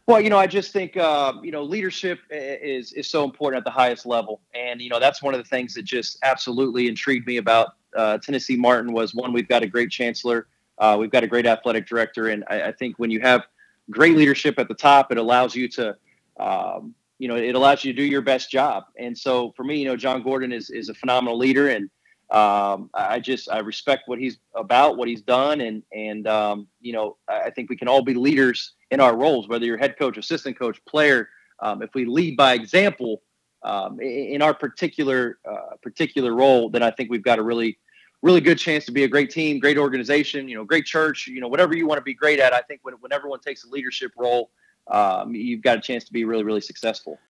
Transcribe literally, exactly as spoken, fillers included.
Well, you know, I just think uh, you know leadership is is so important at the highest level, and you know that's one of the things that just absolutely intrigued me about uh, Tennessee Martin was one, we've got a great chancellor, uh, we've got a great athletic director, and I, I think when you have great leadership at the top, it allows you to um, you know it allows you to do your best job. And so for me, you know, John Gordon is is a phenomenal leader, and um, I just I respect what he's about, what he's done, and and um, you know I think we can all be leaders in our roles, whether you're head coach, assistant coach, player. Um, if we lead by example um, in our particular uh, particular role, then I think we've got a really really good chance to be a great team, great organization, you know, great church, you know, whatever you want to be great at. I think when when everyone takes a leadership role, um, you've got a chance to be really really successful.